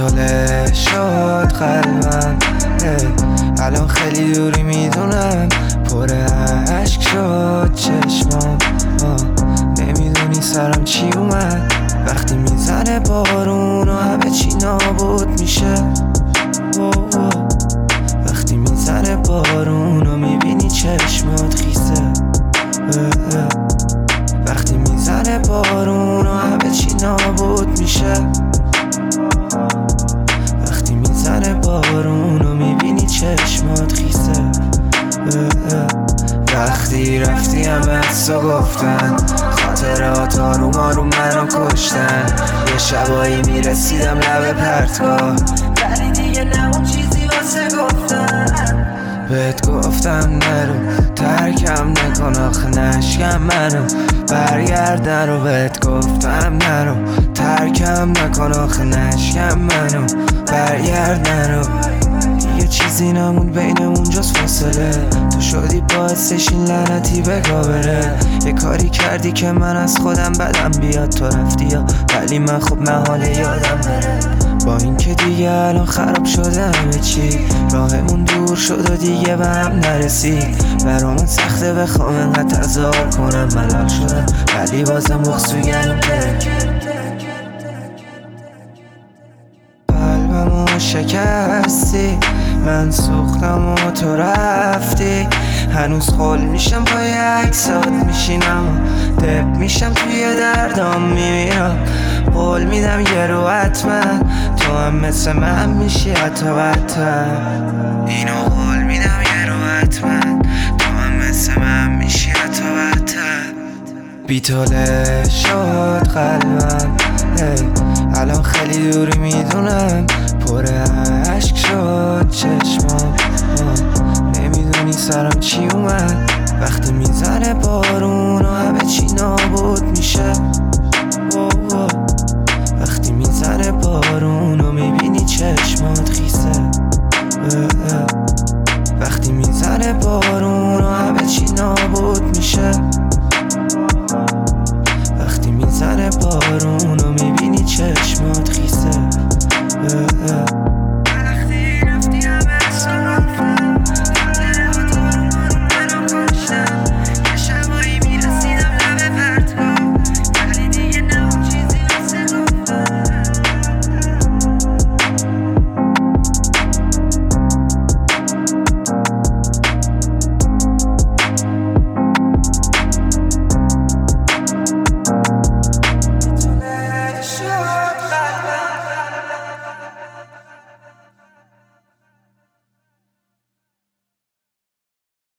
بی‌توله شد قلبم، الان خیلی دوری میدونم، پر عشق شد چشمام. نمیدونی سرم چی اومد وقتی میزنه بارون و همه چی نابود میشه. وقتی میزنه بارون و میبینی چشمات خیسه. وقتی میزنه بارون و همه چی نابود میشه. وقتی میزنه بارون و میبینی چشمات خیسه. وقتی رفتی همه حسو گفتن، خاطرات آروم آروم منو کشتن. یه شبایی میرسیدم لب پرتگاه، ولی دیگه نه اون چیزی واسه گفتن. بهت گفتم نرو ترکم نکن آخه نشکم منو برگردن رو. بهت گفتم نرو ترکم نکن آخه نشکم منو برگردن رو. یه چیزی نمون بینمون جز فاصله، تو شدی باعثش این لعنتی بگا بره. یه کاری کردی که من از خودم بدم بیاد، تو رفتی یا ولی من خب محاله یادم بره. با این که دیگه الان خراب شده همه چی، راهمون دور شد و دیگه به هم نرسید. برامون سخته بخوام انقدر تظاهر کنم ملال شدم، ولی بازم بغض تو گلوم قلبمو شکستی، من سوختم و تو رفتی. هنوز خول میشم پای عکسات میشینم و دب میشم توی دردام میمیرم. قول میدم یه رو حتما تو هم مثل من میشی حتی بدتر. اینو قول میدم یه رو حتما تو هم مثل من میشی حتی بدتر. بی‌توله شد قلبم، الان خیلی دوری میدونم، پر عشق شد چشمام. نمیدونی سرم چی اومد وقتی میزنه بارون و همه چی نابود میشه. وقتی میزنه بارون و میبینی چشمات خیسه. وقتی میزنه بارون و همه چی نابود میشه. وقتی میزنه بارون و میبینی چشمات خیسه.